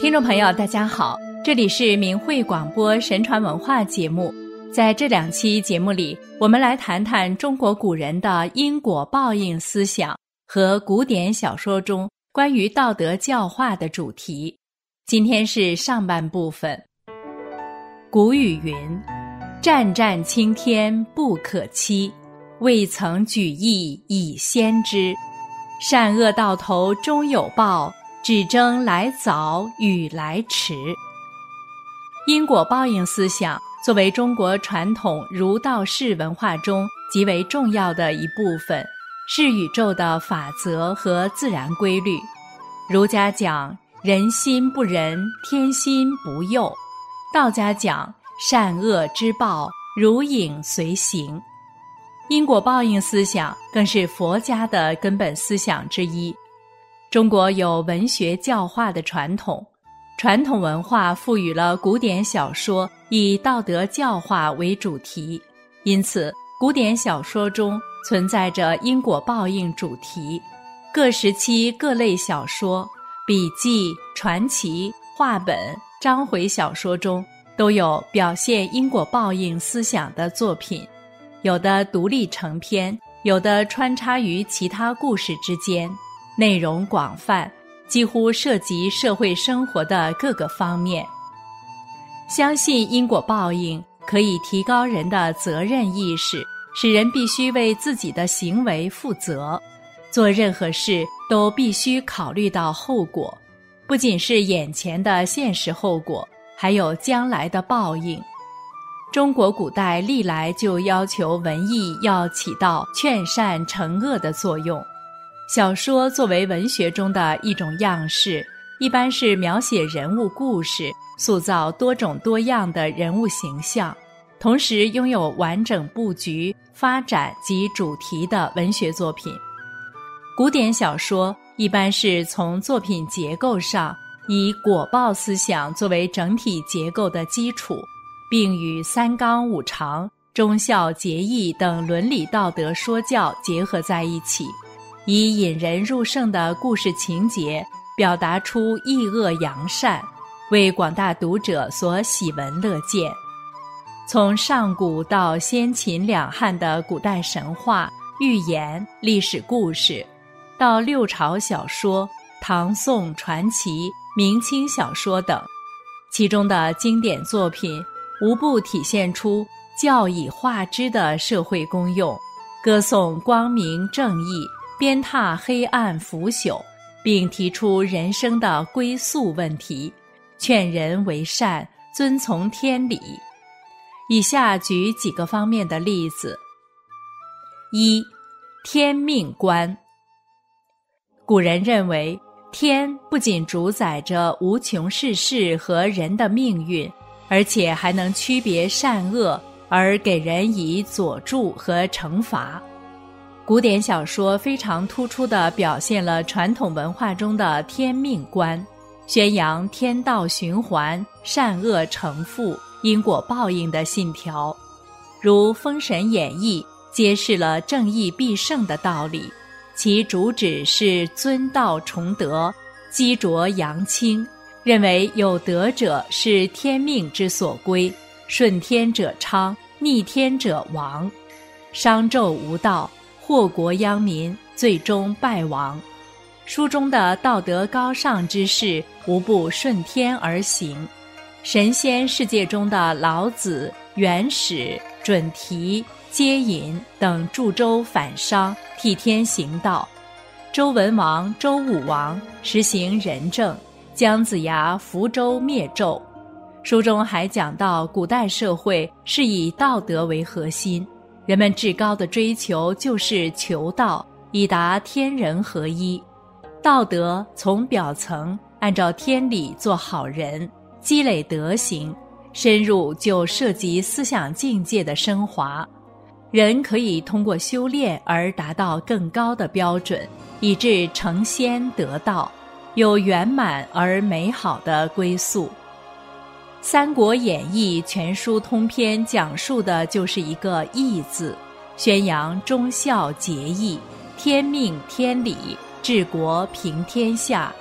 听众朋友大家好，这里是明慧广播神传文化节目。在这2期节目里，我们来谈谈中国古人的因果报应思想和古典小说中关于道德教化的主题。今天是上半部分。古语云：战战青天不可欺，未曾举义以先知。善恶到头终有报，只争来早与来迟。因果报应思想作为中国传统儒道释文化中极为重要的一部分，是宇宙的法则和自然规律。儒家讲人心不仁，天心不佑；道家讲善恶之报，如影随形。因果报应思想更是佛家的根本思想之一。中国有文学教化的传统，传统文化赋予了古典小说以道德教化为主题，因此古典小说中存在着因果报应主题。各时期各类小说、笔记、传奇、话本、章回小说中都有表现因果报应思想的作品，有的独立成篇，有的穿插于其他故事之间，内容广泛，几乎涉及社会生活的各个方面。相信因果报应可以提高人的责任意识，使人必须为自己的行为负责，做任何事都必须考虑到后果，不仅是眼前的现实后果，还有将来的报应。中国古代历来就要求文艺要起到劝善惩恶的作用。小说作为文学中的一种样式，一般是描写人物故事，塑造多种多样的人物形象，同时拥有完整布局、发展及主题的文学作品。古典小说一般是从作品结构上以果报思想作为整体结构的基础，并与三纲五常、忠孝节义等伦理道德说教结合在一起，以引人入胜的故事情节表达出义恶扬善，为广大读者所喜闻乐见。从上古到先秦两汉的古代神话、寓言、历史故事，到六朝小说、唐宋传奇、明清小说等，其中的经典作品无不体现出教以化之的社会功用，歌颂光明正义，鞭挞黑暗腐朽，并提出人生的归宿问题，劝人为善，遵从天理。以下举几个方面的例子。一、天命观。古人认为，天不仅主宰着无穷世事和人的命运，而且还能区别善恶，而给人以佐助和惩罚。古典小说非常突出地表现了传统文化中的天命观，宣扬天道循环、善恶成负、因果报应的信条。如《封神演义》揭示了正义必胜的道理，其主旨是尊道崇德，积浊扬清，认为有德者是天命之所归，顺天者昌，逆天者亡。商纣无道，祸国殃民，最终败亡。书中的道德高尚之士无不顺天而行。神仙世界中的老子、元始、准提、接引等助周反商，替天行道。周文王、周武王实行仁政，姜子牙扶周灭纣。书中还讲到古代社会是以道德为核心，人们至高的追求就是求道，以达天人合一。道德从表层按照天理做好人，积累德行，深入就涉及思想境界的升华。人可以通过修炼而达到更高的标准，以致成仙得道，有圆满而美好的归宿。《三国演义》全书通篇讲述的就是一个义字，宣扬忠孝节义，天命天理，治国平天下，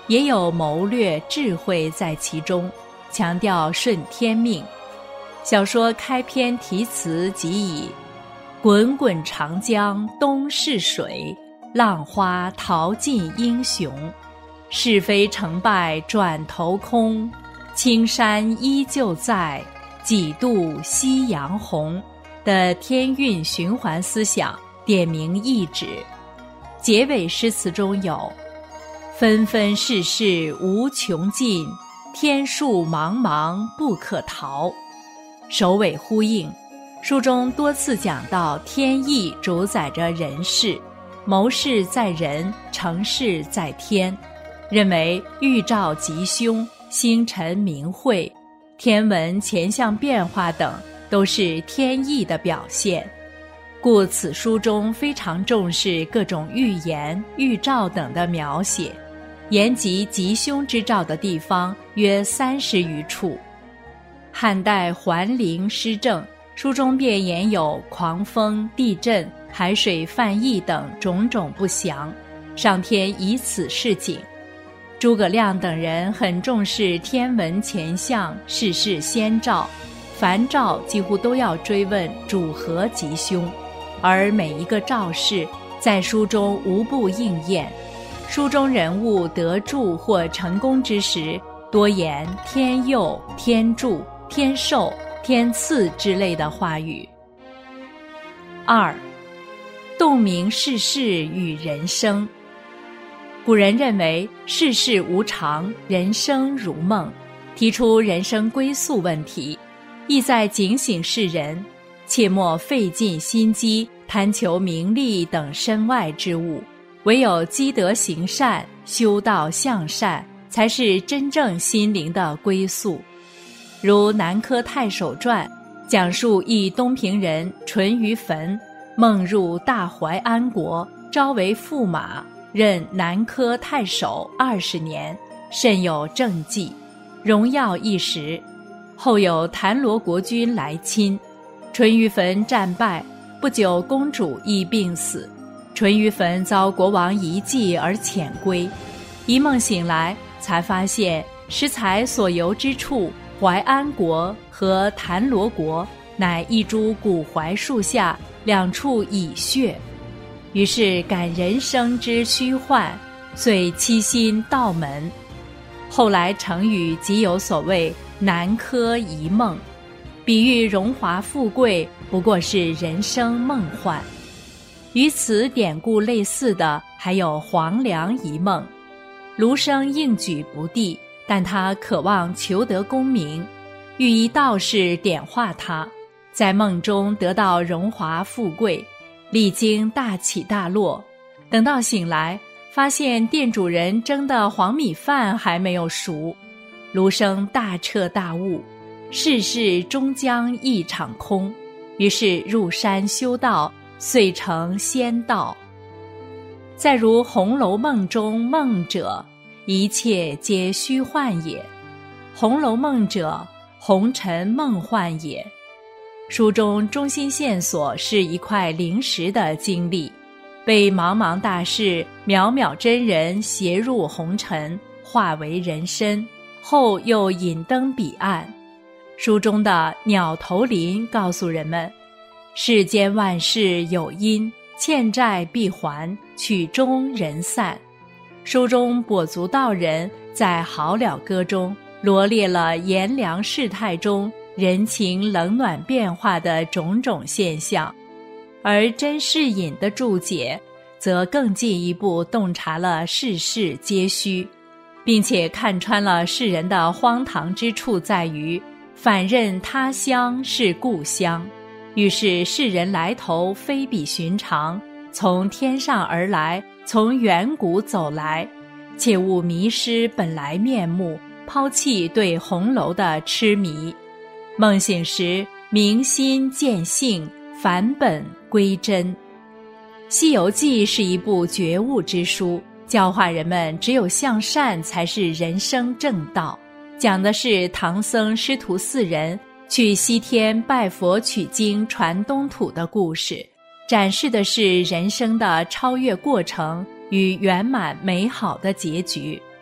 也有谋略智慧在其中，强调顺天命。小说开篇题词即以滚滚长江东逝水，浪花淘尽英雄，是非成败转头空，青山依旧在，几度夕阳红的天运循环思想点明意旨。结尾诗词中有纷纷世事无穷尽，天数茫茫不可逃，首尾呼应。书中多次讲到天意主宰着人事，谋事在人，成事在天，认为预兆吉凶、星辰明晦、天文前象变化等都是天意的表现，故此书中非常重视各种预言、预兆等的描写，言及吉凶之兆的地方约30余处。汉代桓灵诗政，书中便言有狂风、地震、海水泛溢等种种不详，上天以此示警。诸葛亮等人很重视天文前象、世事先兆，凡兆几乎都要追问主何吉凶，而每一个兆事在书中无不应验。书中人物得助或成功之时，多言天佑、天助、天寿、天赐之类的话语。2. 洞明世事与人生。古人认为世事无常，人生如梦，提出人生归宿问题，意在警醒世人，切莫费尽心机贪求名利等身外之物，唯有积德行善、修道向善，才是真正心灵的归宿。如《南柯太守传》讲述一东平人淳于汾梦入大淮安国，召为驸马，任南柯太守20年，甚有政绩，荣耀一时。后有谭罗国君来侵，淳于汾战败，不久公主亦病死，淳于汾遭国王遗弃而遣归。一梦醒来，才发现石材所游之处，淮安国和谭罗国乃一株古槐树下2处蚁穴，于是感人生之虚幻，遂栖心道门。后来成语即有所谓南柯一梦，比喻荣华富贵不过是人生梦幻。与此典故类似的还有黄粱一梦，卢生应举不第，但他渴望求得功名，欲一道士点化他，在梦中得到荣华富贵，历经大起大落，等到醒来，发现店主人蒸的黄米饭还没有熟。卢生大彻大悟，世事终将一场空，于是入山修道，遂成仙道。再如《红楼梦》中梦者，一切皆虚幻也；《红楼梦》者，红尘梦幻也。书中中心线索是一块灵石的经历，被茫茫大士渺渺真人携入红尘，化为人身，后又引登彼岸。书中的鸟头林告诉人们，世间万事有因，欠债必还，曲终人散。书中跛足道人在《好了歌》中罗列了炎凉世态中人情冷暖变化的种种现象，而甄士隐的注解则更进一步洞察了世事皆虚，并且看穿了世人的荒唐之处在于反认他乡是故乡，于是世人来头非比寻常，从天上而来，从远古走来，切勿迷失本来面目，抛弃对红楼的痴迷。梦醒时，明心见性，返本归真。《西游记》是一部觉悟之书，教化人们只有向善才是人生正道。讲的是唐僧师徒4人去西天拜佛取经传东土的故事，展示的是人生的超越过程与圆满美好的结局。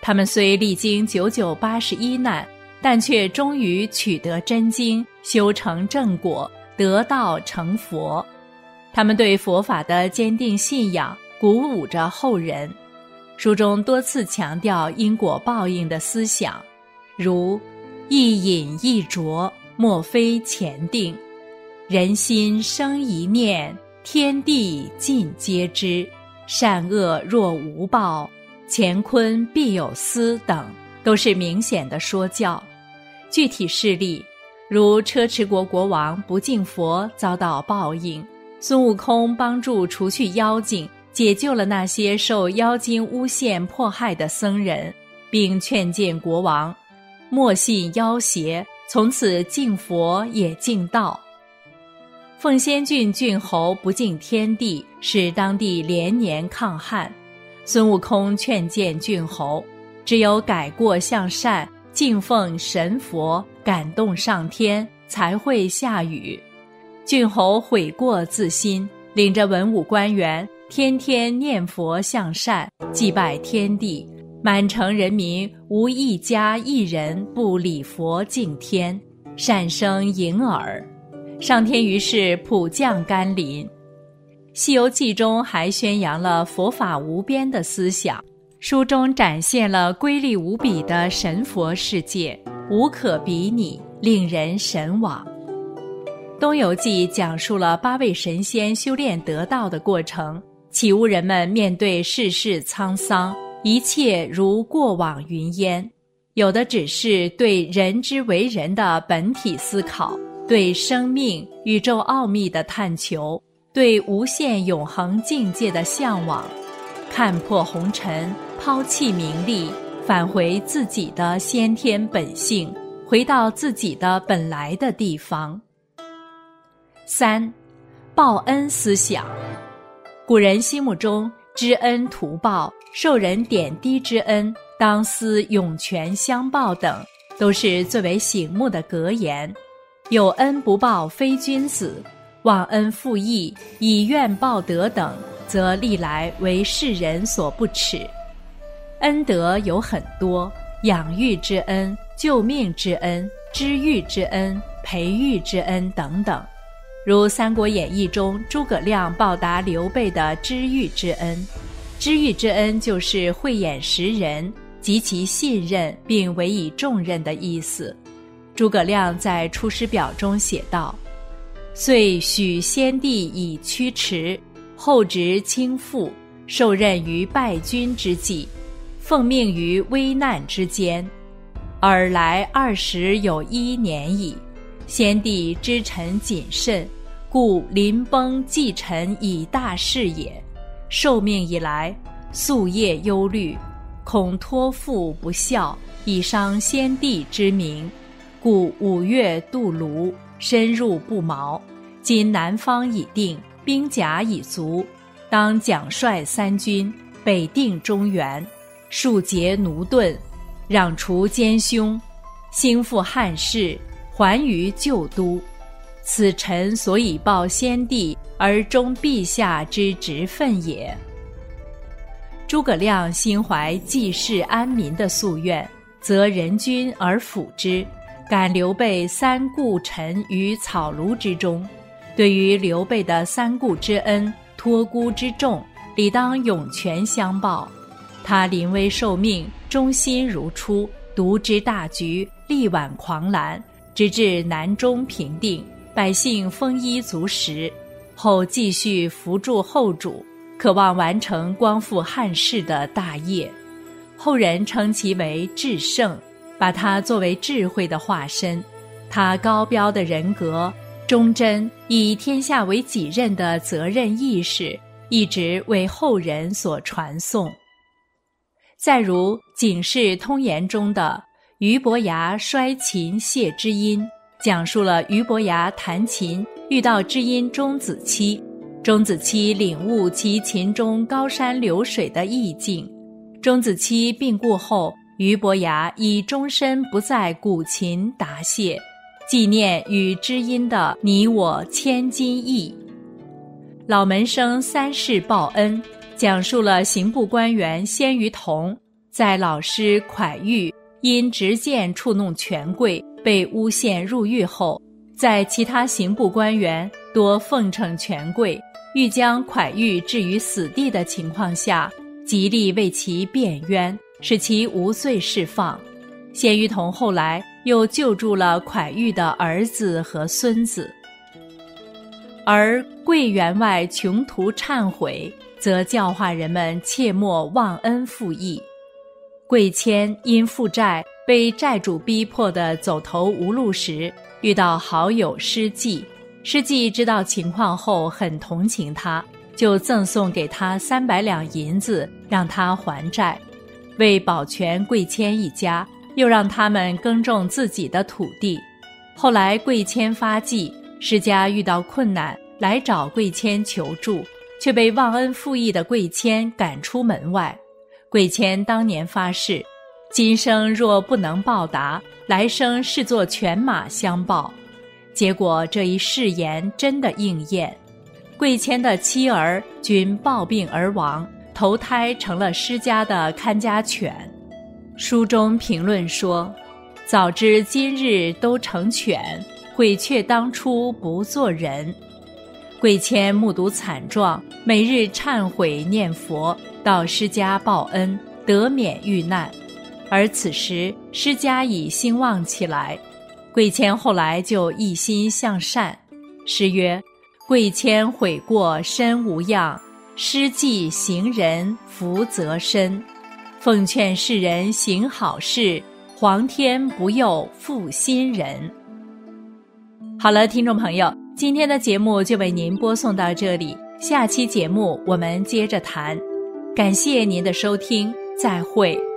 他们虽历经9981难，但却终于取得真经，修成正果，得道成佛。他们对佛法的坚定信仰鼓舞着后人。书中多次强调因果报应的思想，如一饮一啄，莫非前定；人心生一念，天地尽皆知；善恶若无报，乾坤必有私等，都是明显的说教。具体事例，如车迟国国王不敬佛遭到报应，孙悟空帮助除去妖精，解救了那些受妖精诬陷迫害的僧人，并劝谏国王莫信妖邪，从此敬佛也敬道。奉先郡郡侯不敬天地，使当地连年抗旱。孙悟空劝谏郡侯，只有改过向善，敬奉神佛，感动上天，才会下雨。郡侯悔过自新，领着文武官员天天念佛向善，祭拜天地，满城人民无一家一人不礼佛敬天，善声盈耳。上天于是普降甘霖。西游记中还宣扬了佛法无边的思想，书中展现了瑰丽无比的神佛世界，无可比拟，令人神往。东游记讲述了8位神仙修炼得道的过程，启悟人们面对世事沧桑，一切如过往云烟，有的只是对人之为人的本体思考，对生命、宇宙奥秘的探求，对无限永恒境界的向往，看破红尘，抛弃名利，返回自己的先天本性，回到自己的本来的地方。3. 报恩思想。古人心目中知恩图报、受人点滴之恩当思涌泉相报等，都是最为醒目的格言。有恩不报非君子，忘恩负义、以怨报德等，则历来为世人所不齿。恩德有很多，养育之恩、救命之恩、知遇之恩、培育之恩等等。如《三国演义》中诸葛亮报答刘备的知遇之恩，知遇之恩就是慧眼识人，极其信任并委以重任的意思。诸葛亮在《出师表》中写道：遂许先帝以驱驰，后值倾覆，受任于败军之际，奉命于危难之间，尔来20有1年矣。先帝知臣谨慎，故临崩寄臣以大事也。受命以来，夙夜忧虑，恐托付不效，以伤先帝之名，故5月渡泸，深入不毛。今南方已定，兵甲已足，当奖率3军，北定中原，庶竭奴钝，攘除奸凶，兴复汉室，还于旧都。此臣所以报先帝而忠陛下之职分也。诸葛亮心怀济世安民的夙愿，择人君而辅之，感刘备3顾臣于草庐之中。对于刘备的3顾之恩、托孤之重，理当涌泉相报。他临危受命，忠心如初，独知大局，力挽狂澜，直至南中平定，百姓丰衣足食，后继续扶助后主，渴望完成光复汉室的大业。后人称其为至圣，把他作为智慧的化身。他高标的人格、忠贞、以天下为己任的责任意识，一直为后人所传颂。再如《警世通言》中的俞伯牙摔琴谢知音，讲述了俞伯牙弹琴遇到知音钟子期，钟子期领悟其琴中高山流水的意境。钟子期病故后，俞伯牙以终身不再鼓琴答谢，纪念与知音的你我千金义。老门生3世报恩，讲述了刑部官员鲜于同在老师蒯裕因执剑触怒权贵被诬陷入狱后，在其他刑部官员多奉承权贵，欲将蒯裕置于死地的情况下，极力为其辩冤，使其无罪释放。鲜于同后来又救助了蒯裕的儿子和孙子。而桂员外穷途忏悔，则教化人们切莫忘恩负义。桂谦因负债被债主逼迫得走投无路时，遇到好友施济，施济知道情况后很同情他，就赠送给他300两银子，让他还债。为保全桂谦一家，又让他们耕种自己的土地。后来桂谦发迹，施家遇到困难来找桂谦求助，却被忘恩负义的桂谦赶出门外。桂谦当年发誓，今生若不能报答，来生视作犬马相报。结果这一誓言真的应验，桂谦的妻儿均暴病而亡，投胎成了施家的看家犬。书中评论说，早知今日都成犬，悔却当初不做人。桂谦目睹惨状，每日忏悔念佛，到施家报恩，得免遇难。而此时施家已兴旺起来，桂谦后来就一心向善。诗曰：桂谦悔过身无恙，施济行人福泽深。奉劝世人行好事，皇天不佑负心人。好了，听众朋友，今天的节目就为您播送到这里，下期节目我们接着谈。感谢您的收听，再会。